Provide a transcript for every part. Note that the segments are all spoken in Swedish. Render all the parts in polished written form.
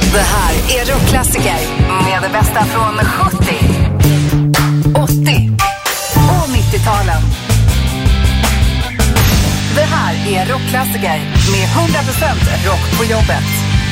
Det här är rockklassiker med det bästa från 70, 80 och 90-talen. Det här är rockklassiker med 100% rock på jobbet.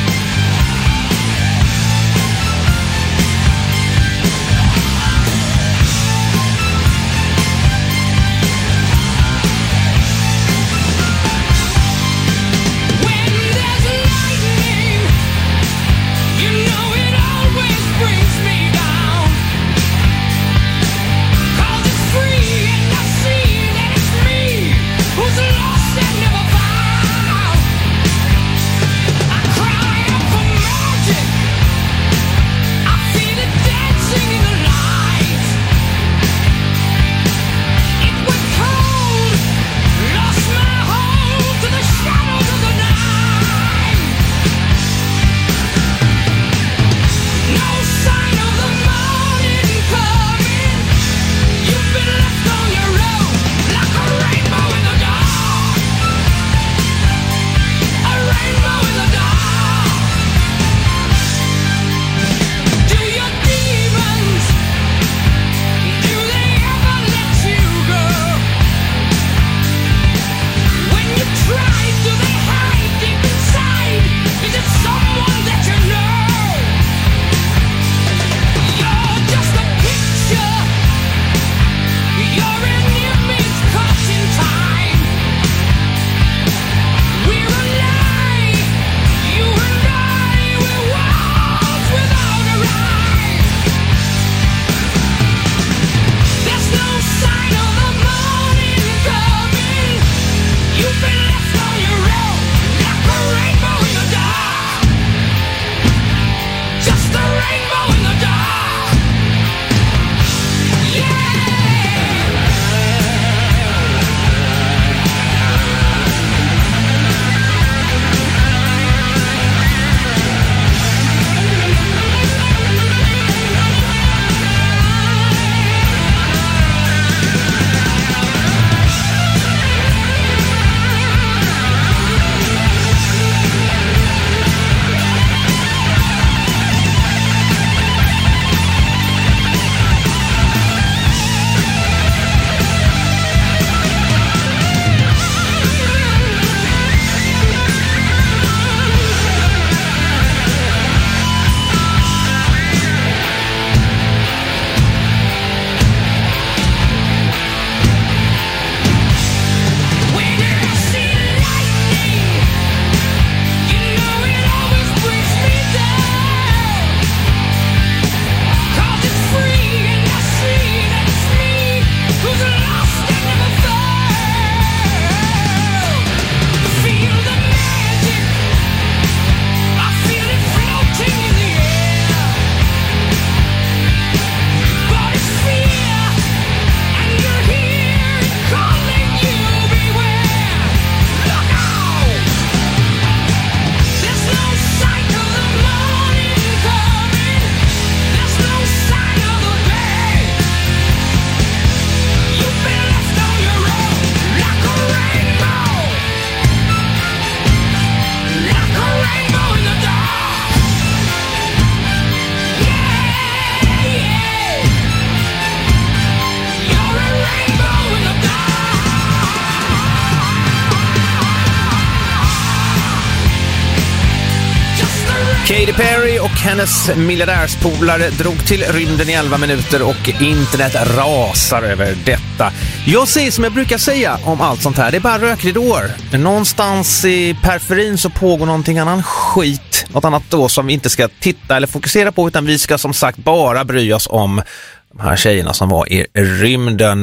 Katy Perry och hennes miljardärspolare drog till rymden i 11 minuter och internet rasar över detta. Jag säger som jag brukar säga om allt sånt här, det är bara rökridåer. Någonstans i periferin så pågår någonting annan skit, något annat då som vi inte ska titta eller fokusera på, utan vi ska som sagt bara bry oss om de här tjejerna som var i rymden.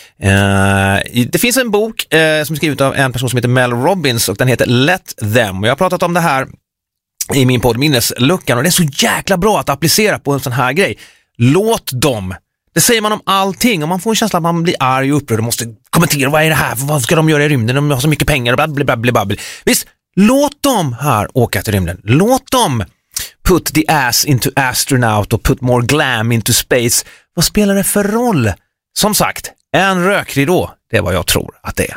Det finns en bok som är skriven av en person som heter Mel Robbins och den heter Let Them. Jag har pratat om det här i min podd Minnesluckan och det är så jäkla bra att applicera på en sån här grej. Låt dem. Det säger man om allting och man får en känsla att man blir arg och upprörd och måste kommentera, vad är det här? Vad ska de göra i rymden? De har så mycket pengar och blablabla. Visst, låt dem här åka till rymden. Låt dem put the ass into astronaut och put more glam into space. Vad spelar det för roll? Som sagt, en rökridå, det är vad jag tror att det är.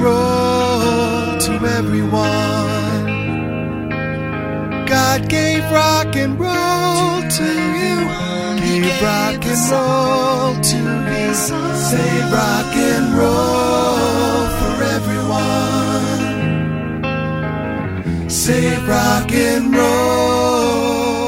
roll to everyone. God gave rock and roll to you. Gave rock and roll to you. Say rock and roll for everyone. Say rock and roll.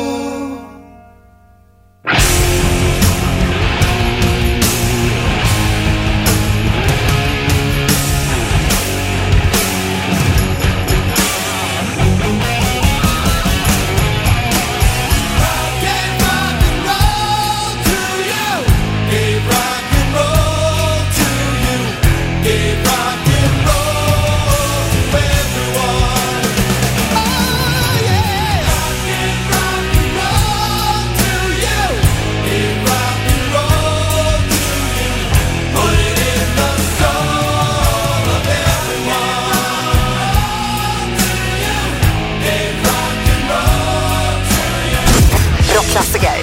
Klassiker.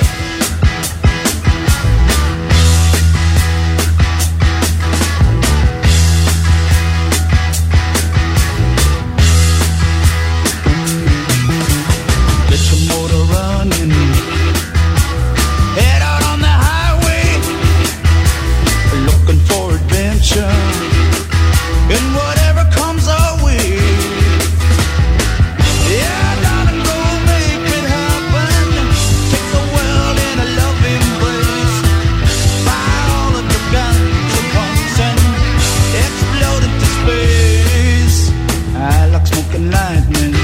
Get your motor running. Head out on the highway, looking for adventure. And whatever comes our way. Yeah, darling, go make it happen. Take the world in a loving embrace. Fire all of your guns at once and explode into space. I like smoking lightning.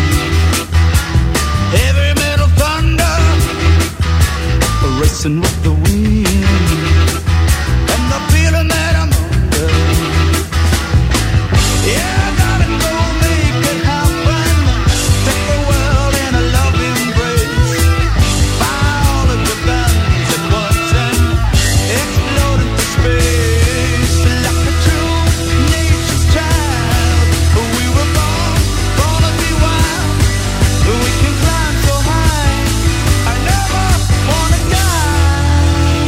Heavy metal thunder, racing with the wind, and the feeling that I'm under. Yeah, gotta go make it happen. Take the world in a loving embrace. Fire all of your guns at once and explode into space. Like a true nature's child, we were born to be wild. We can climb so high, I never wanna die.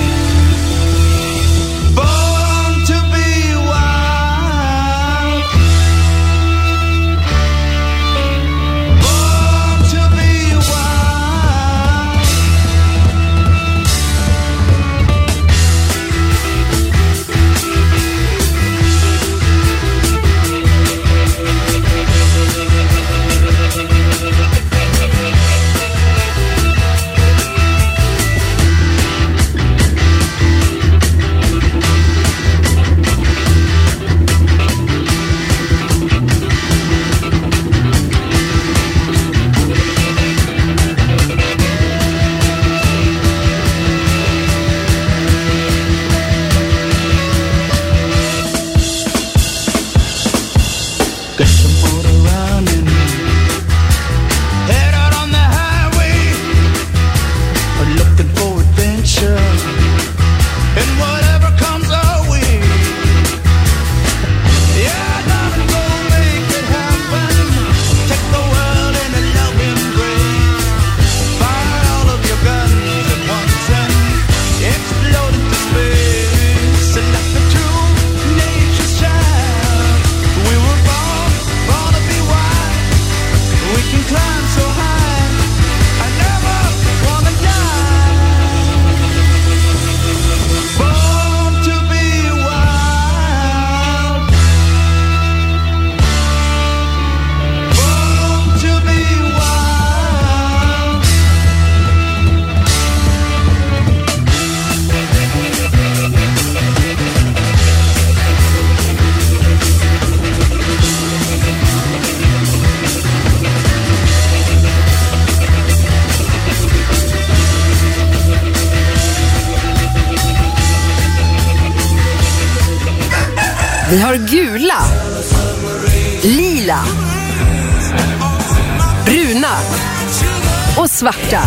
Born to be wild. Born to be wild. Get your motor running. Head out on the highway, looking for adventure. And whatever comes our way. Yeah, darling, go make it happen. Take the world in a loving embrace. Fire all of your guns at once and explode into space. Like a true nature's child, we were born to be wild. We can climb so high, I never wanna die. Born to be wild. Born to be wild. Vi har gula, lila, bruna och svarta.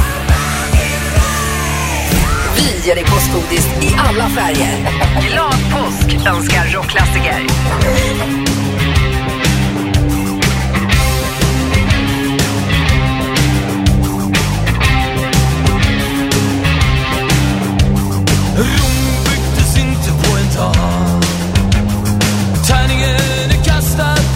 Vi ger dig påskgodis i alla färger. Glad påsk önskar Rockklassiker. Rom byggdes inte på en dag. Tärningen är kastad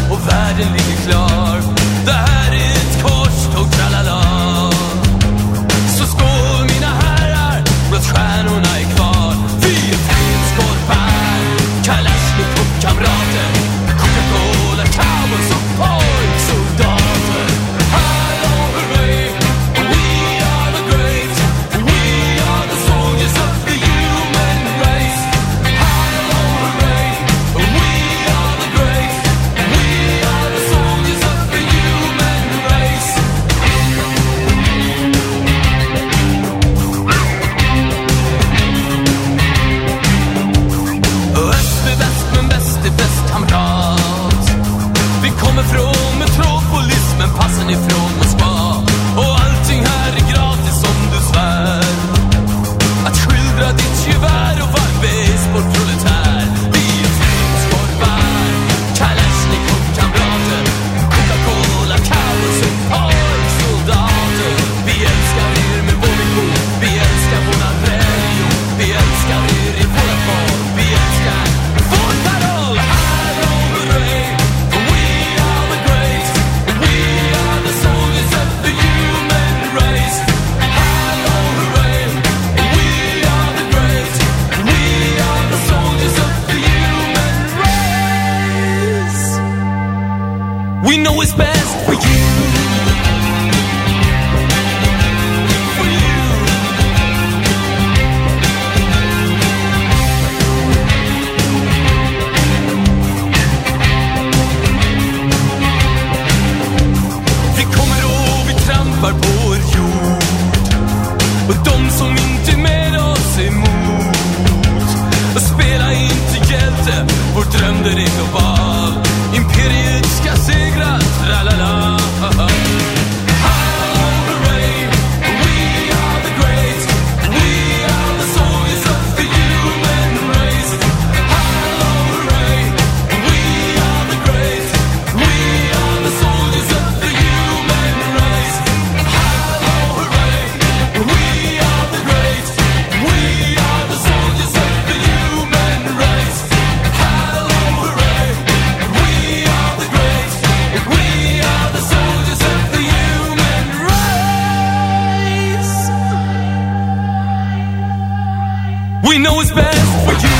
We know it's best for you.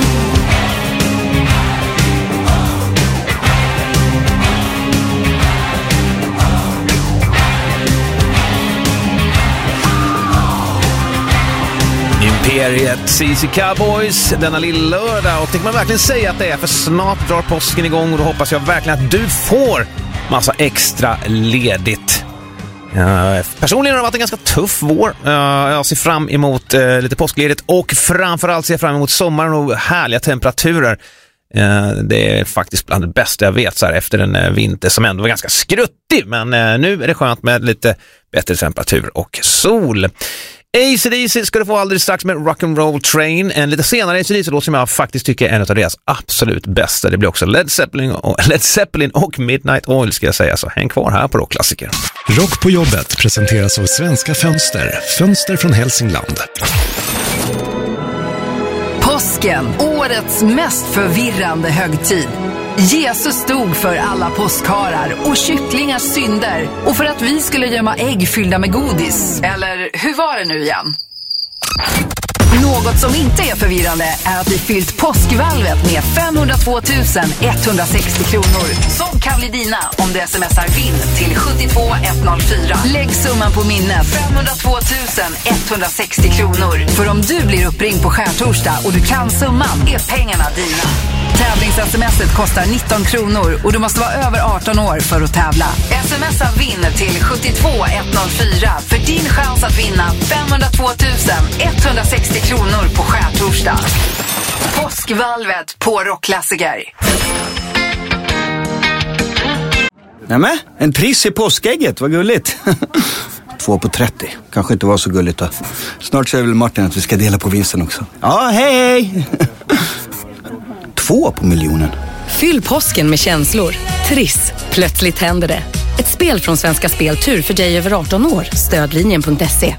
Imperiet, CC Cowboys denna lilla lördag, och det kan man verkligen säga att det är, för snart drar påsken igång och då hoppas jag verkligen att du får massa extra ledigt. Personligen har det varit en ganska tuff vår. Jag ser fram emot lite påskledigt och framförallt ser jag fram emot sommaren och härliga temperaturer. Det är faktiskt bland det bästa jag vet så här, efter en vinter som ändå var ganska skruttig, men nu är det skönt med lite bättre temperatur och sol. AC/DC ska du få alldeles strax med Rock'n'Roll Train. En lite senare AC/DC-låt som jag faktiskt tycker är en av deras absolut bästa. Det blir också Led Zeppelin och Midnight Oil, ska jag säga. Så häng kvar här på Rockklassiker. Rock på jobbet presenteras av Svenska Fönster. Fönster från Hälsingland. Påsken, årets mest förvirrande högtid. Jesus stod för alla påskharar och kycklingars synder, och för att vi skulle gömma ägg fyllda med godis. Eller hur var det nu igen? Något som inte är förvirrande är att vi fyllt påskvalvet med 502 160 kronor. Som kan bli dina om du smsar vinn till 72104. Lägg summan på minnet, 502 160 kronor. För om du blir uppringd på skärtorsdag och du kan summan, är pengarna dina. Tävlings-smset kostar 19 kronor och du måste vara över 18 år för att tävla. Smsa vinn till 72104 för din chans att vinna 502 160 kronor på skärtorsdag. Påskvalvet på Rockklassiker. Nämen, en triss i påskägget, vad gulligt. 2 på 30, kanske inte var så gulligt då. Snart säger väl Martin att vi ska dela på vinsten också. Ja, hej! 2 på miljonen. Fyll påsken med känslor. Triss, plötsligt händer det. Ett spel från Svenska Speltur för dig över 18 år. Stödlinjen.se.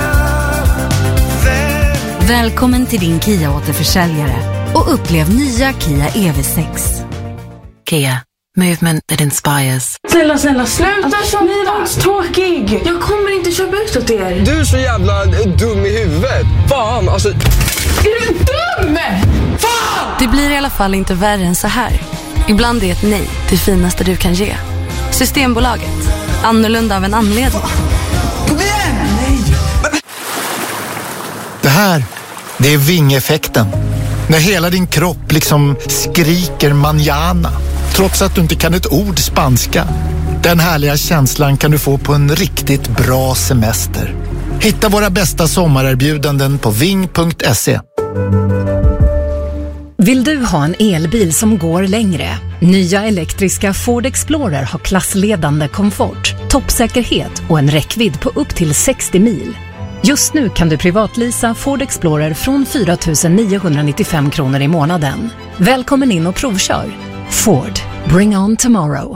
Välkommen till din Kia-återförsäljare och upplev nya Kia EV6. Kia, movement that inspires. Snälla, sluta så tråkig. Jag kommer inte köpa ut åt er. Du är så jävla dum i huvudet. Fan, alltså... Är du dum? Fan! Det blir i alla fall inte värre än så här. Ibland är ett nej det finaste du kan ge. Systembolaget. Annorlunda av en anledning. Kom igen! Nej! Det här, det är vingeffekten. När hela din kropp liksom skriker manjana. Trots att du inte kan ett ord spanska. Den härliga känslan kan du få på en riktigt bra semester. Hitta våra bästa sommarerbjudanden på ving.se. Vill du ha en elbil som går längre? Nya elektriska Ford Explorer har klassledande komfort, toppsäkerhet och en räckvidd på upp till 60 mil. Just nu kan du privatlisa Ford Explorer från 4 995 kronor i månaden. Välkommen in och provkör. Ford, bring on tomorrow.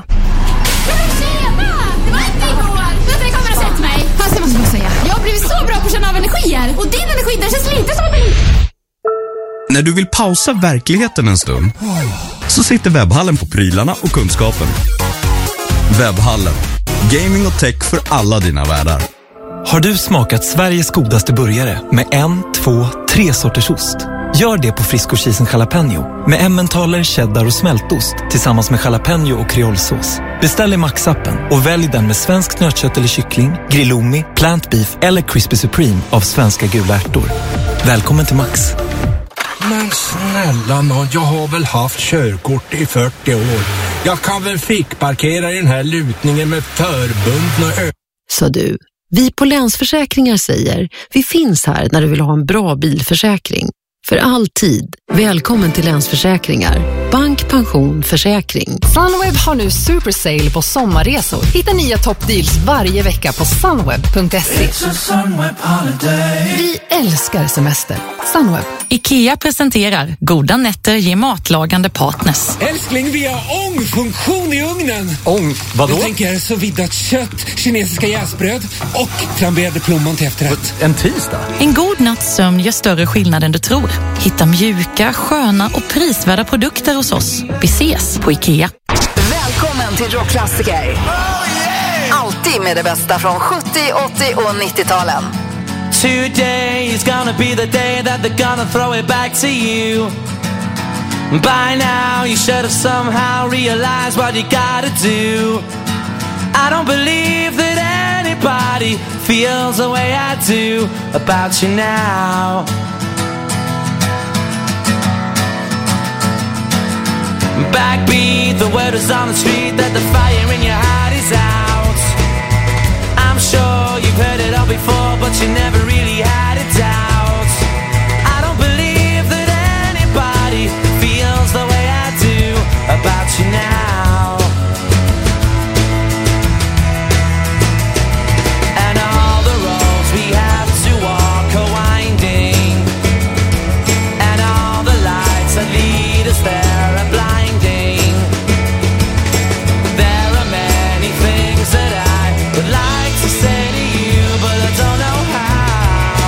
Jag har blivit så bra på att känna av energier. Och din energi, den känns lite som När du vill pausa verkligheten en stund, så sitter Webbhallen på prylarna och kunskapen. Webbhallen. Gaming och tech för alla dina världar. Har du smakat Sveriges godaste burgare med 1, 2, 3 sorters ost? Gör det på Frisco Cheese & Jalapeno med emmentaler, cheddar och smältost tillsammans med jalapeno och kreolsås. Beställ i Max-appen och välj den med svensk nötkött eller kyckling, grillomi, plant beef eller crispy supreme av svenska gula ärtor. Välkommen till Max. Men snälla nån, jag har väl haft körkort i 40 år. Jag kan väl fick parkera i den här lutningen med förbundna Så du, vi på Länsförsäkringar säger, vi finns här när du vill ha en bra bilförsäkring. För alltid. Välkommen till Länsförsäkringar. Bank, pension, försäkring. Sunweb har nu super sale på sommarresor. Hitta nya toppdeals varje vecka på sunweb.se. Vi älskar semester. Sunweb. IKEA presenterar Goda nätter ger matlagande partners. Älskling, vi har ångfunktion i ugnen. Ång? Vadå? Jag tänker så viddat kött, kinesiska jäsbröd och flamberade plommon till efterrätt. En tisdag? En god natts sömn gör större skillnad än du tror. Hitta mjuka, sköna och prisvärda produkter hos oss. Vi ses på IKEA. Välkommen till Rockklassiker. Alltid med det bästa från 70, 80 och 90-talen. Today is gonna be the day that they're gonna throw it back to you. By now you should have somehow realized what you gotta do. I don't believe that anybody feels the way I do about you now. Backbeat, the word is on the street that the fire in your heart is out. I'm sure you've heard it all before, but you never really had a doubt. I don't believe that anybody feels the way I do about you now. And all the roads we have to walk are winding, and all the lights that lead us there are blinding. There are many things that I would like to say to you, but I don't know how.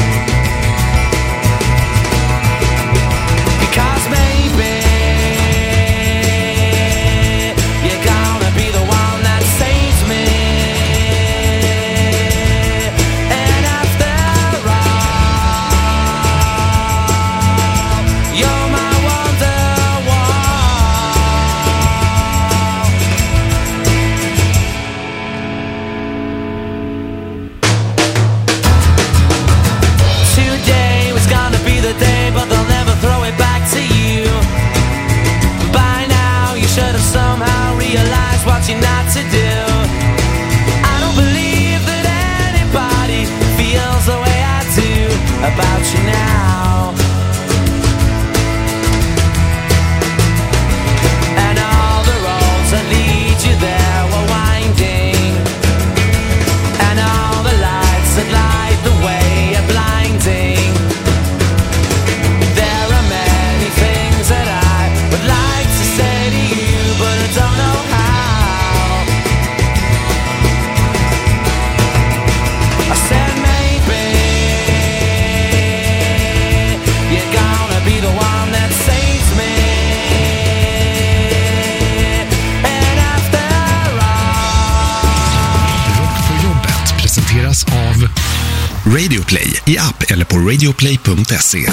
Because maybe you're gonna be the one that saves me. And after all, you're my Wonderwall. Today was gonna be the day, but they'll never throw it back to you. By now you should have somehow realized what you're not to do. I don't believe that anybody feels the way I do about you now. And all the roads that lead you there were winding, and all the lights that light the way are blinding. There are many things that I would like to say to you, but I don't know how. I said maybe you're gonna be the one that saves me. And after all, Rock på jobbet presenteras av Radioplay i app eller på radioplay.se.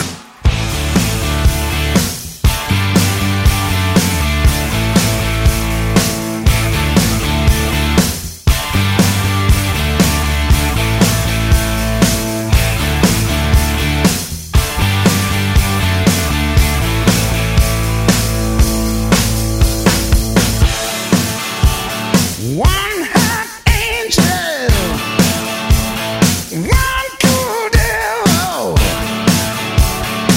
one hot angel, one cool devil.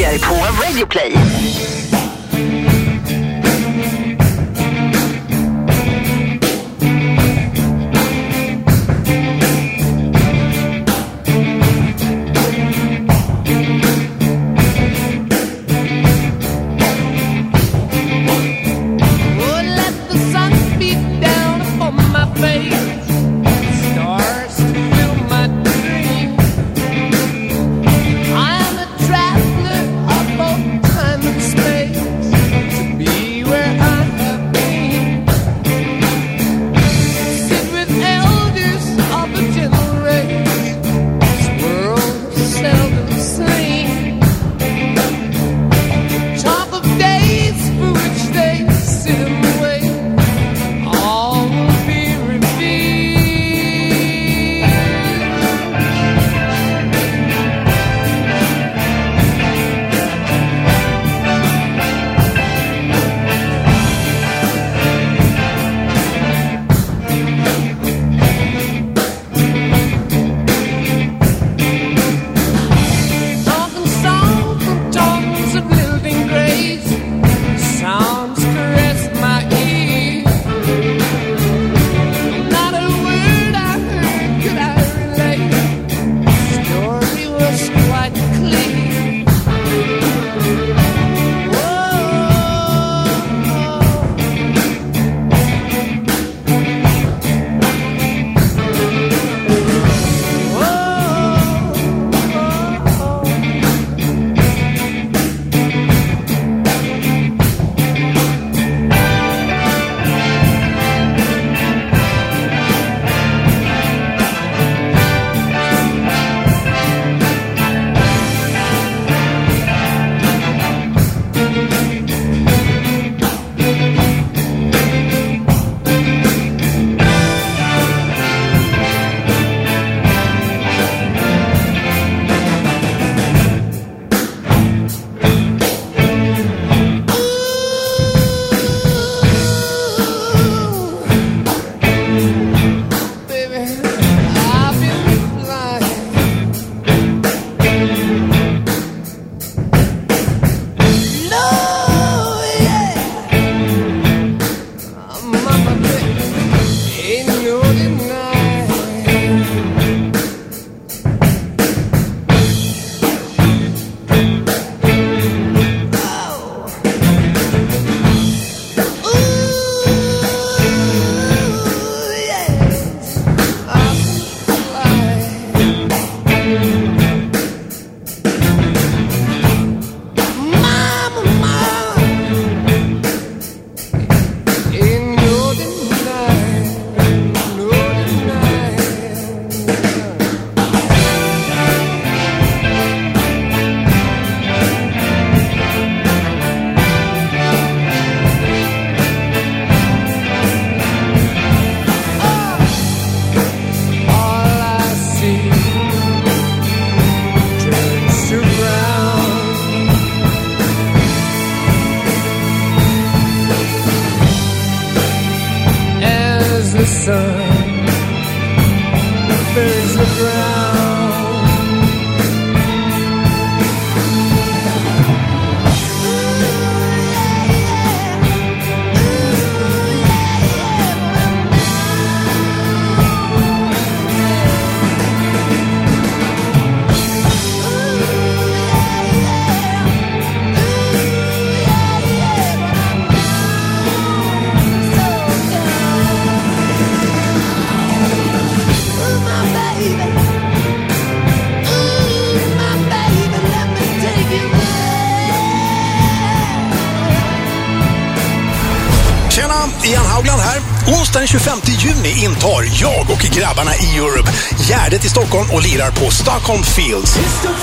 här på Radio Play. Ian Haugland här. Onsdag den 25 juni intar jag och grabbarna i Europe Gärdet i Stockholm och lirar på Stockholm Fields.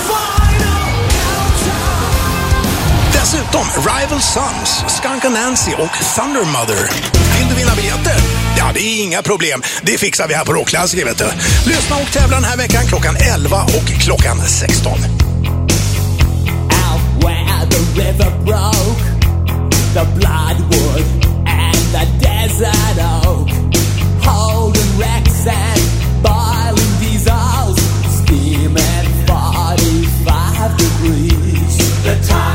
Dessutom Rival Sons, Skunk Nancy och Thunder Mother. Vill du vinna biljetter? Ja, det är inga problem. Det fixar vi här på Rockklassiker, vet du. Lyssna och tävla den här veckan klockan 11 och klockan 16. Out where the river broke, the bloodwood and the desert oak, holding wrecks and boiling diesels, steaming 45 degrees. The time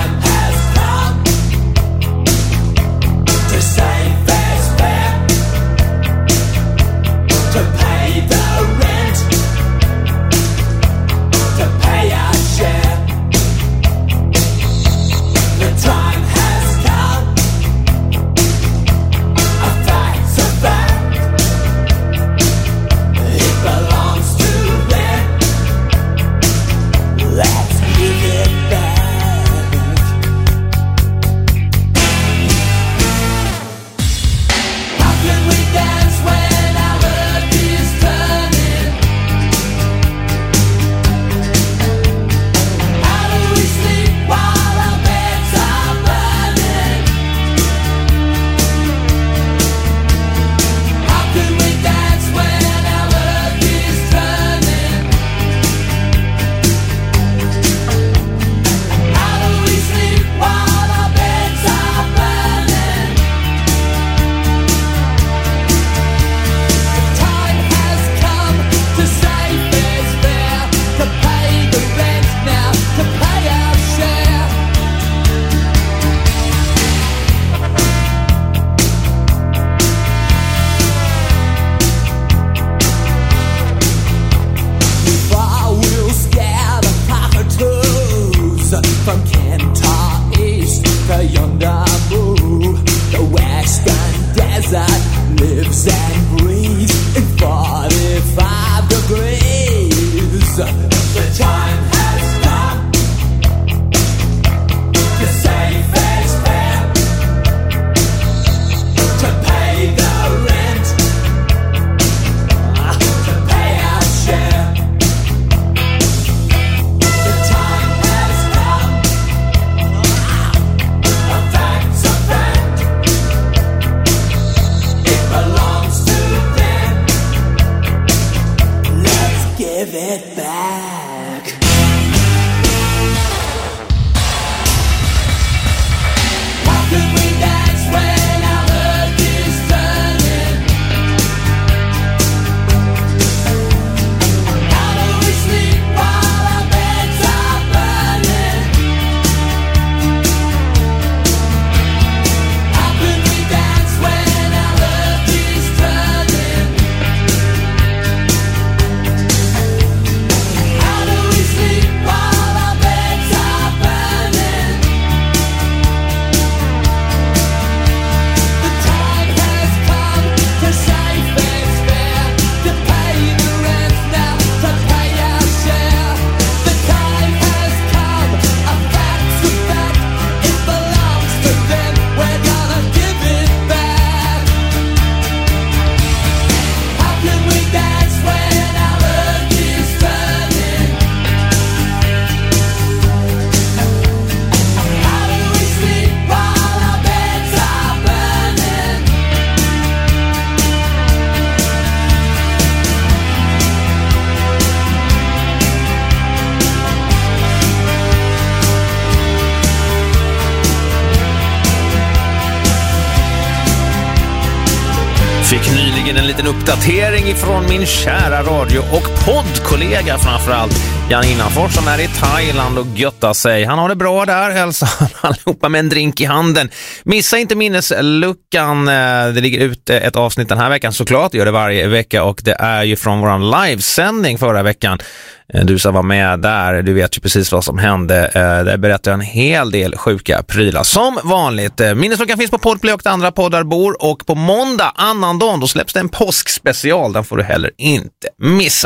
Fick nyligen en liten uppdatering ifrån min kära radio- och poddkollega framförallt Jan Innanfors som är i Thailand och göttar sig. Han har det bra där, hälsar allihopa med en drink i handen. Missa inte minnesluckan, det ligger ute ett avsnitt den här veckan såklart, det gör det varje vecka och det är ju från våran livesändning förra veckan. Du som var med där, du vet ju precis vad som hände. Där berättar en hel del sjuka prylar. Som vanligt, minnesluckan finns på Podplay och där andra poddar bor. Och på måndag, annandagen, då släpps det en påskspecial. Den får du heller inte missa.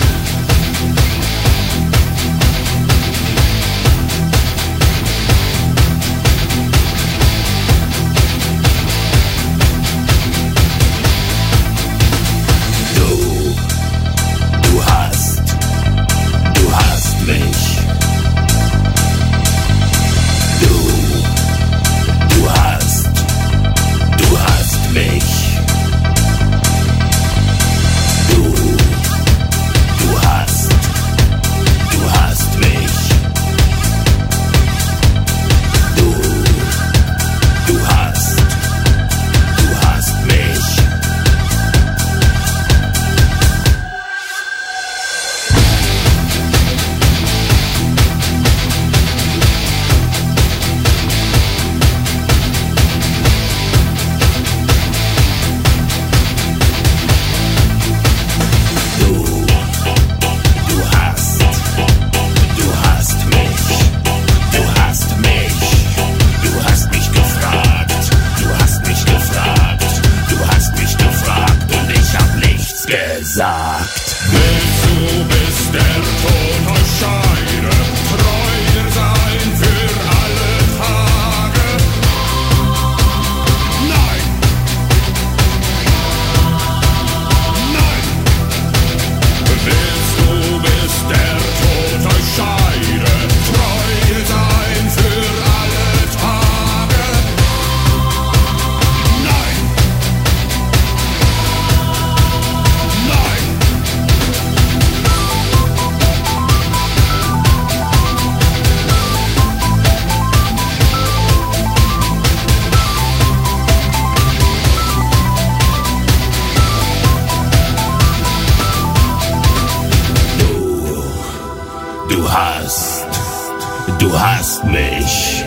Du hast mich.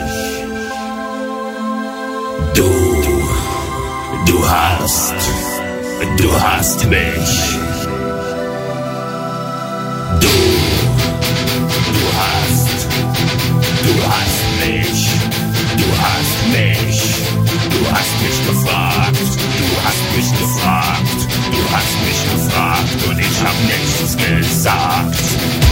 Du hast mich. Du hast mich. Du hast mich. Du hast mich gefragt. Du hast mich gefragt. Du hast mich gefragt und ich hab nichts gesagt.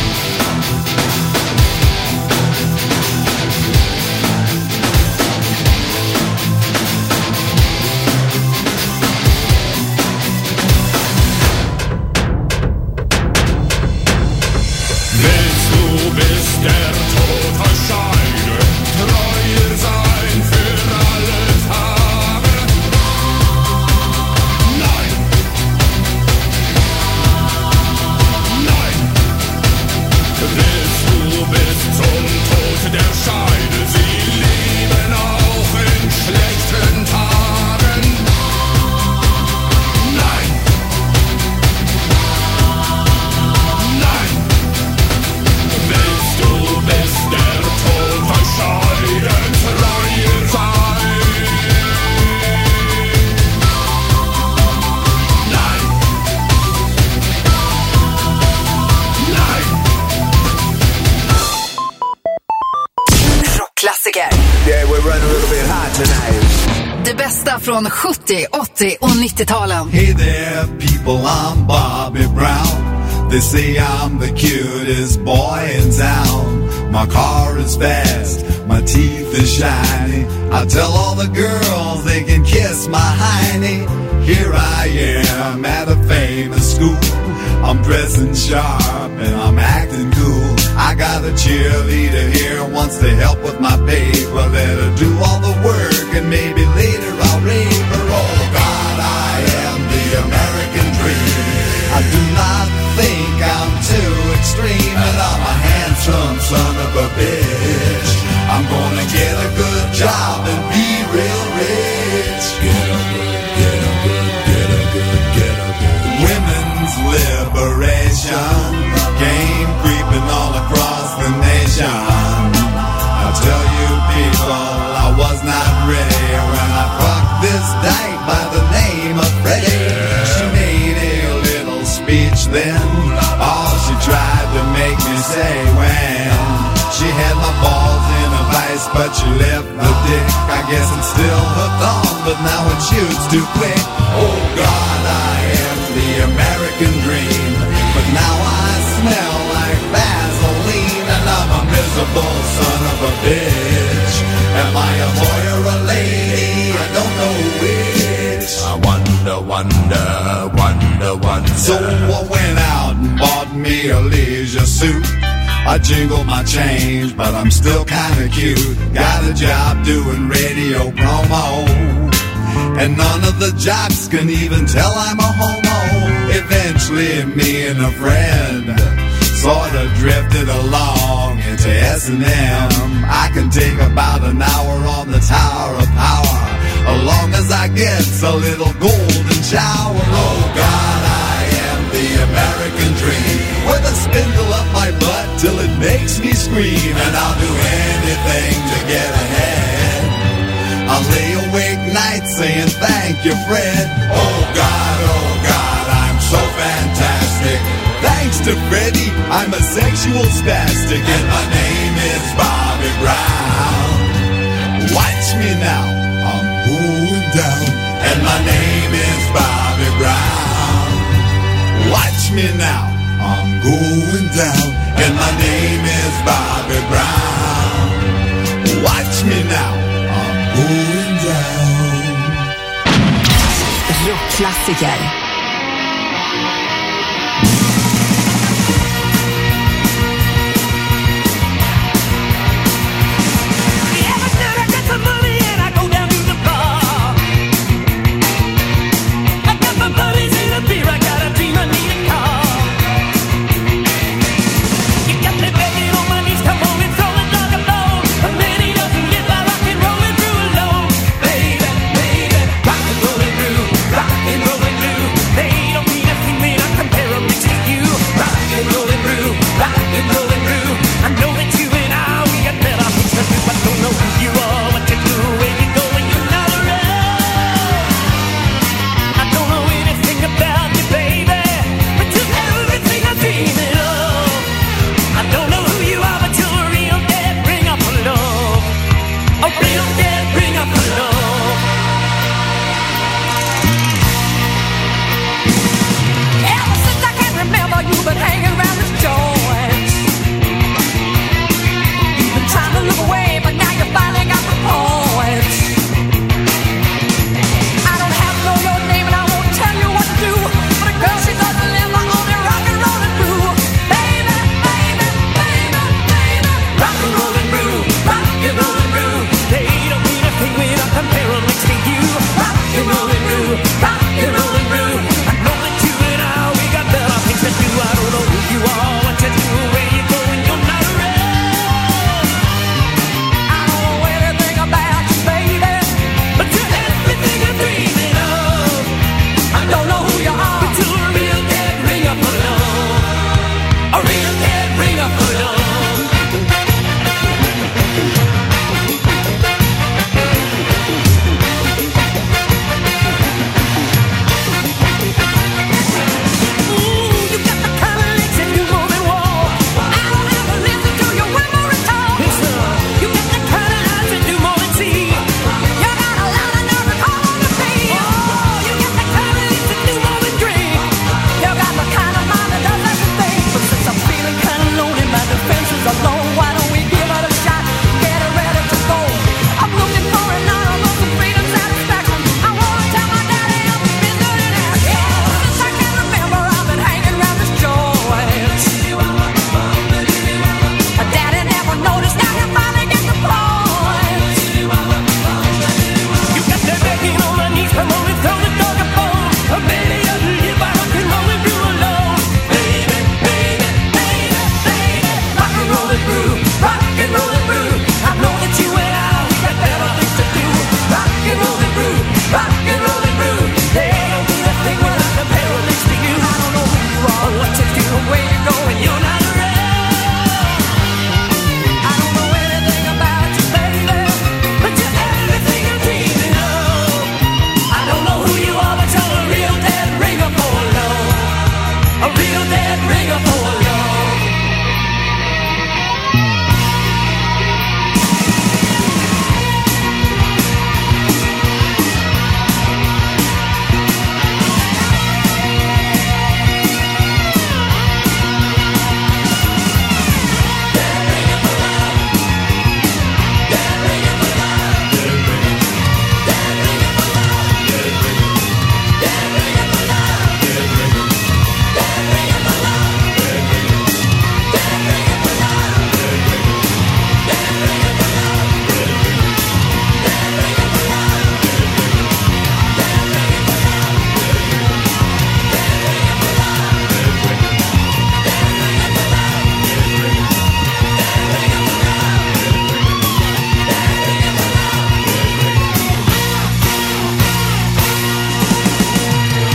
Yeah, we're running a little bit hot tonight. Det bästa från 70, 80 och 90-talen. Hey there people, I'm Bobby Brown. They say I'm the cutest boy in town. My car is fast, my teeth is shiny. I tell all the girls they can kiss my hiney. Here I am at a famous school. I'm dressing sharp and I'm acting cool. I got a cheerleader here, wants to help with my paper. Let her do all the work and maybe later I'll rape her. Oh God, I am the American dream. I do not think I'm too extreme, and I'm a handsome son of a bitch. I'm gonna get a good job and be real rich. Get a good by the name of Freddie. She made a little speech then, all she tried to make me say when she had my balls in a vice, but she left the dick. I guess it's still hooked on, but now it shoots too quick. Oh God, I am the American dream, but now I smell like Vaseline, and I'm a miserable son of a bitch. Am I a boy or a lady? I don't know which. I wonder. So I went out and bought me a leisure suit. I jingled my change, but I'm still kinda cute. Got a job doing radio promo, and none of the jocks can even tell I'm a homo. Eventually me and a friend sorta drifted along into S&M. I can take about an hour on the Tower of Power, as long as I get a little golden shower. Oh God, I am the American dream, with a spindle up my butt till it makes me scream, and I'll do anything to get ahead. I'll lay awake nights saying thank you, Fred. Oh God, I'm so fantastic. Thanks to Freddie, I'm a sexual spastic, and my name is Bobby Brown. Watch me now, I'm going down, and my name is Bobby Brown. Watch me now, I'm going down, and my name is Bobby Brown. Watch me now, I'm going down. Rockklassiker. Rock and rollin' through.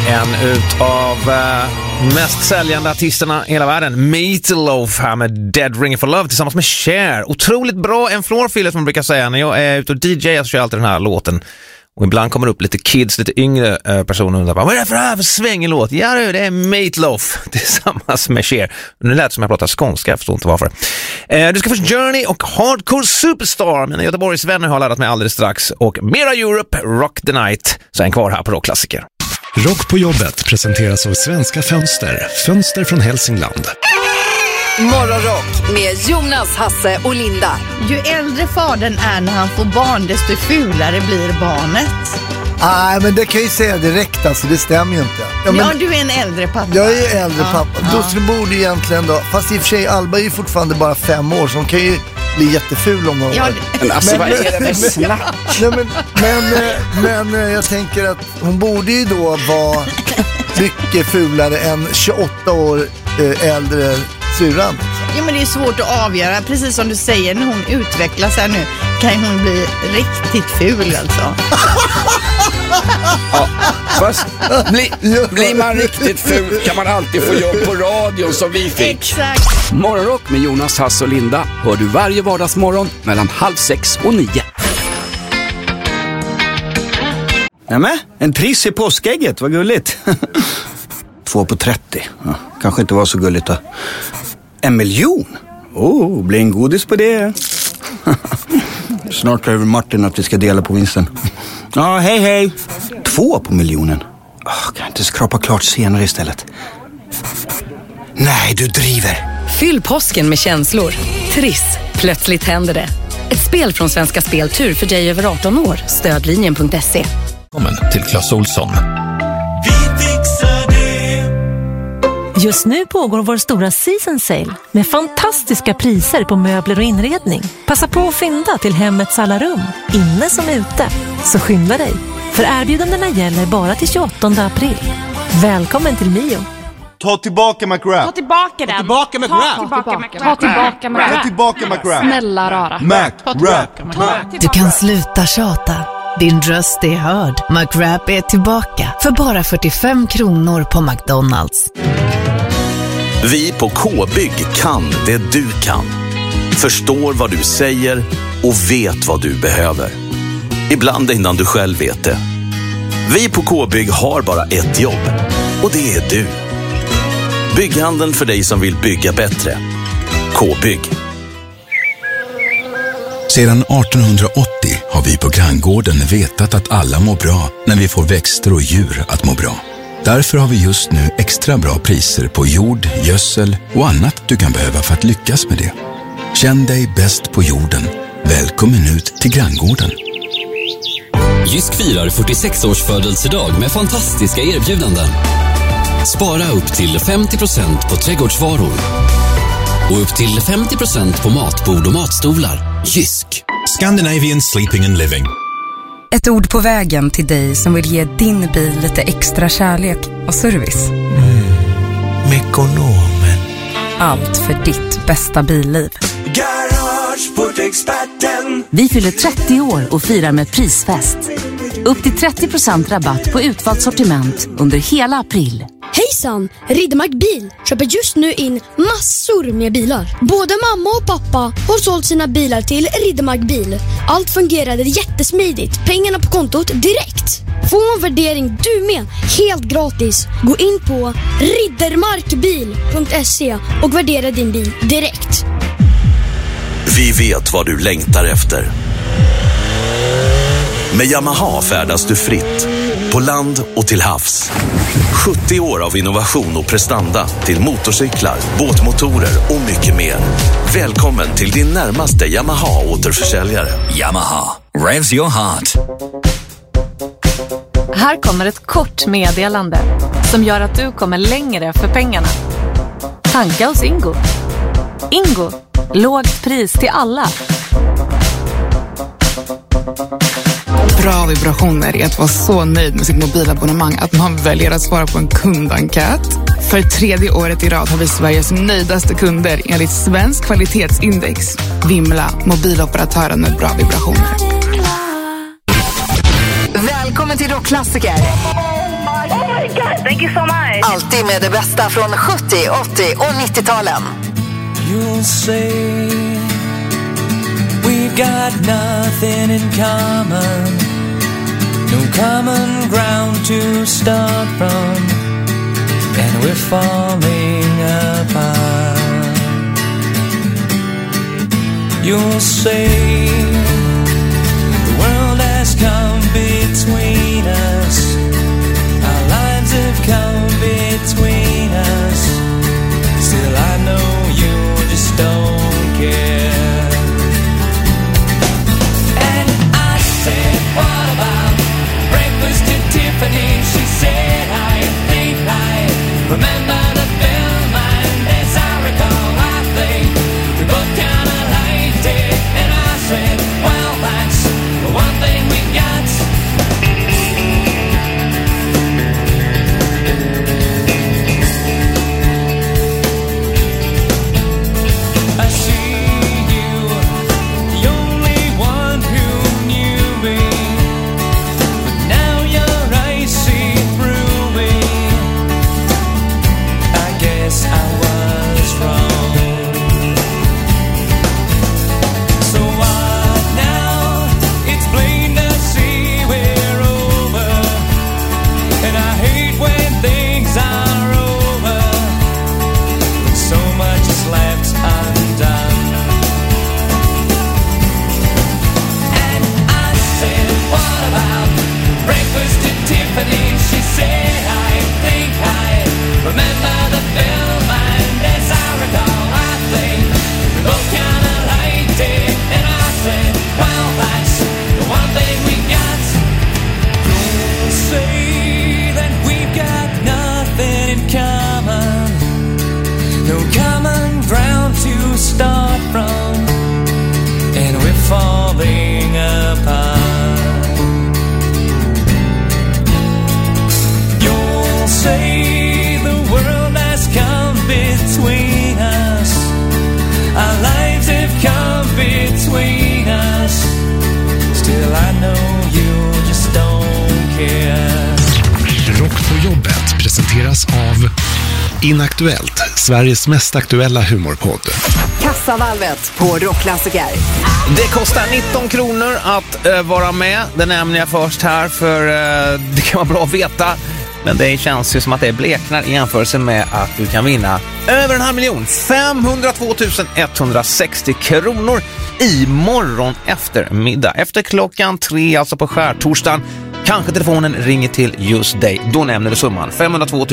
En utav mest säljande artisterna i hela världen, Meatloaf här med Dead Ring for Love tillsammans med Cher. Otroligt bra, en floorfiller som man brukar säga. När jag är ute och DJ så kör jag alltid den här låten. Och ibland kommer upp lite kids, lite yngre personer och undrar bara, vad är det för här för svängig låt? Ja, det är Meatloaf tillsammans med Cher. Nu lät som jag pratar skånska, jag förstår inte varför. Du ska först Journey och Hardcore Superstar. Mina Göteborgs vänner har laddat mig alldeles strax. Och Mera Europe, Rock the Night. Så är en kvar här på Rockklassiker. Rock på jobbet presenteras av Svenska Fönster. Fönster från Hälsingland. Morgonrock med Jonas, Hasse och Linda. Ju äldre fadern är när han får barn, desto fulare blir barnet. Nej, men det kan jag ju säga direkt, alltså, det stämmer ju inte. Ja, du är en äldre pappa. Jag är äldre pappa. Då så borde ju egentligen då, fast i och för sig Alba är ju fortfarande bara 5 år, så hon kan ju bli jätteful om någon år. Men alltså, vad är det för snack? Men jag tänker att hon borde ju då vara mycket fulare än 28 år äldre syrran. Ja, men det är svårt att avgöra. Precis som du säger, när hon utvecklas här nu kan hon bli riktigt ful alltså. Ja, fast blir man riktigt ful kan man alltid få jobb på radion som vi fick. Exakt. Morgonrock med Jonas, Hasse och Linda hör du varje vardagsmorgon mellan 5:30 och 9. Nämen, en triss i påskägget, vad gulligt. 2 på 30, ja, kanske inte var så gulligt då. 1 miljon? Blir en godis på det. Snart över Martin att vi ska dela på vinsten. Ja, hej. 2 på miljonen. Kan jag inte skrapa klart senare istället? Nej, du driver. Fyll påsken med känslor. Triss, plötsligt händer det. Ett spel från Svenska Spel Tur för dig över 18 år. Stödlinjen.se. Välkommen till Clas Ohlson. Just nu pågår vår stora season sale med fantastiska priser på möbler och inredning. Passa på att fynda till hemmets alla rum, inne som ute. Så skynda dig, för erbjudandena gäller bara till 28 april. Välkommen till Mio. Ta tillbaka McGrath. Ta tillbaka den. Ta tillbaka McGrath. Ta tillbaka McGrath. Ta tillbaka McGrath. Snälla rara. McGrath. Du kan sluta tjata. Din röst är hörd. McGrath är tillbaka för bara 45 kronor på McDonalds. Vi på K-bygg kan det du kan. Förstår vad du säger och vet vad du behöver. Ibland innan du själv vet det. Vi på K-bygg har bara ett jobb. Och det är du. Bygghandeln för dig som vill bygga bättre. K-bygg. Sedan 1880 har vi på Granngården vetat att alla mår bra när vi får växter och djur att må bra. Därför har vi just nu extra bra priser på jord, gödsel och annat du kan behöva för att lyckas med det. Känn dig bäst på jorden. Välkommen ut till Granngården. Jysk firar 46-års födelsedag med fantastiska erbjudanden. Spara upp till 50% på trädgårdsvaror. Och upp till 50% på matbord och matstolar. Jysk. Scandinavian Sleeping and Living. Ett ord på vägen till dig som vill ge din bil lite extra kärlek och service. Mekonomen. Allt för ditt bästa billiv. Garageportexperten. Vi fyller 30 år och firar med prisfest. Upp till 30% rabatt på utvalt sortiment under hela april. Hejsan! Riddermark Bil köper just nu in massor med bilar. Både mamma och pappa har sålt sina bilar till Riddermark Bil. Allt fungerade jättesmidigt. Pengarna på kontot direkt. Få en värdering du med, helt gratis. Gå in på riddermarkbil.se och värdera din bil direkt. Vi vet vad du längtar efter. Med Yamaha färdas du fritt. På land och till havs. 70 år av innovation och prestanda till motorcyklar, båtmotorer och mycket mer. Välkommen till din närmaste Yamaha-återförsäljare. Yamaha. Revs your heart. Här kommer ett kort meddelande som gör att du kommer längre för pengarna. Tanka hos Ingo. Ingo. Lågt pris till alla. Bra vibrationer är att vara så nöjd med sitt mobilabonnemang att man väljer att svara på en kundenkät. För 3:e året i rad har vi Sveriges nöjdaste kunder enligt Svensk kvalitetsindex. Vimla, mobiloperatören med bra vibrationer. Välkommen till Rockklassiker. God, thank you so much. Alltid med det bästa från 70, 80 och 90-talen. You'll say we've got nothing in common, no common ground to start from, and we're falling apart. You'll say the world has come between us, our lives have come between us, still I know you just don't care. And I said, what about breakfast at Tiffany? She said, I think I remember the film, and as I recall, I think we both kind of liked it. And I said, well, that's the one thing we got. I see you, the only one who knew me, but now your eyes see through me. I guess I was wrong. So what now? It's plain to see we're over, and I hate when things are over, when so much is left undone. And I said, what about breakfast at Tiffany? She said, I think I remember the film, and as I recall, I think we both kind of liked it. And I said, well, that's the one thing we got. Don't say that we've got nothing in common, no common ground to start from, and we're falling apart. You'll say the world has come between us, our lives have come between us, still I know you just don't care. Rock på jobbet presenteras av Inaktuellt, Sveriges mest aktuella humorpodd. Kassavalvet på Rockklassiker. Det kostar 19 kronor att vara med. Det nämner jag först här för det kan vara bra att veta. Men det känns ju som att det bleknar i jämförelse med att du kan vinna över 502 160 kronor i morgon eftermiddag. Efter klockan 3, alltså på skärtorsdagen, kanske telefonen ringer till just dig. Då nämner du summan 502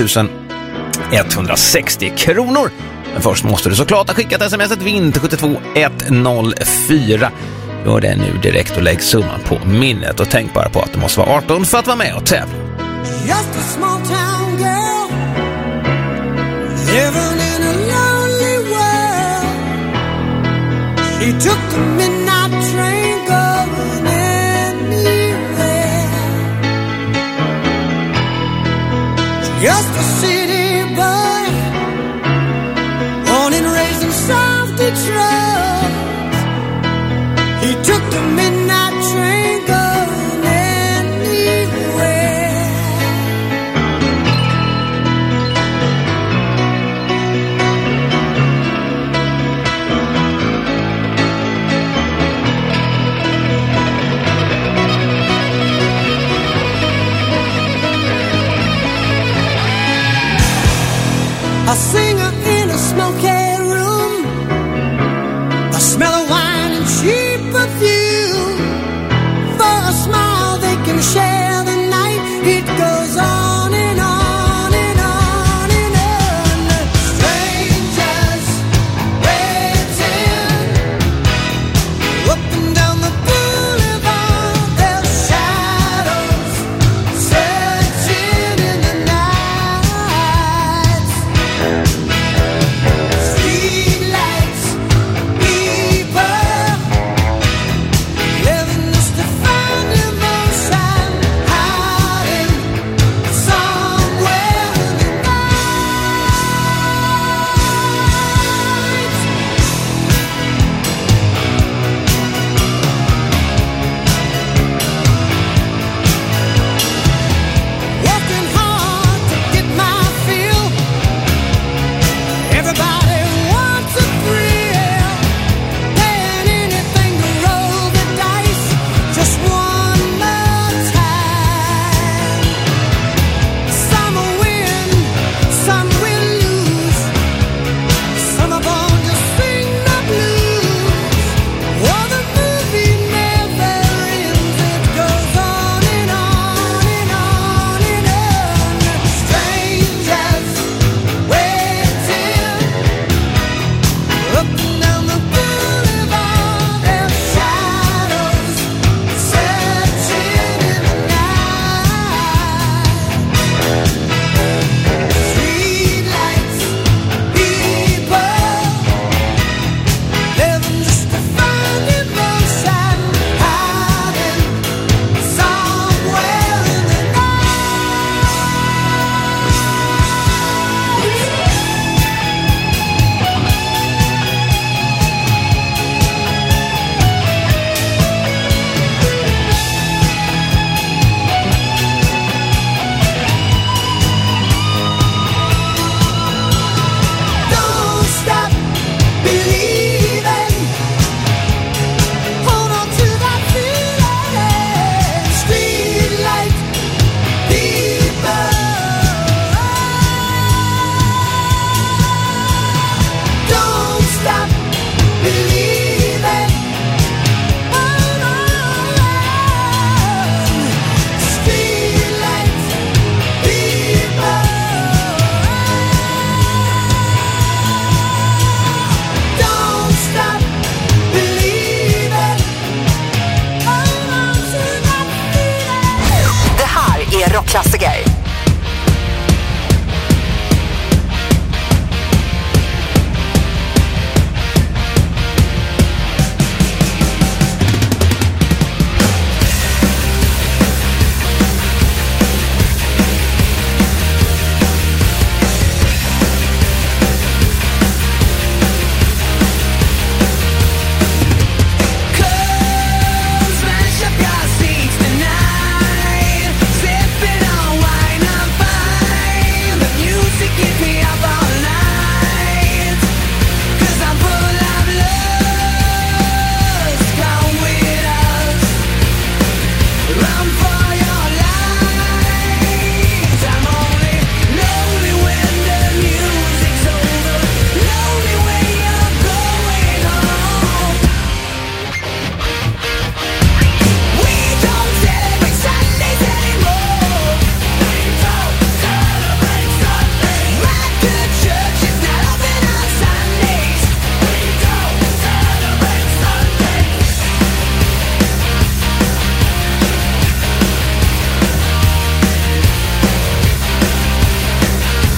160 kronor. Men först måste du såklart ha skickat smset VIN till 72104. Gör det nu direkt och lägg summan på minnet. Och tänk bara på att du måste vara 18 för att vara med och tävla. Just a small town girl, living in a lonely world. She took the midnight train going anywhere. Just a city boy, born and raised in South Detroit. He took the midnight train going anywhere. A singer in a smoky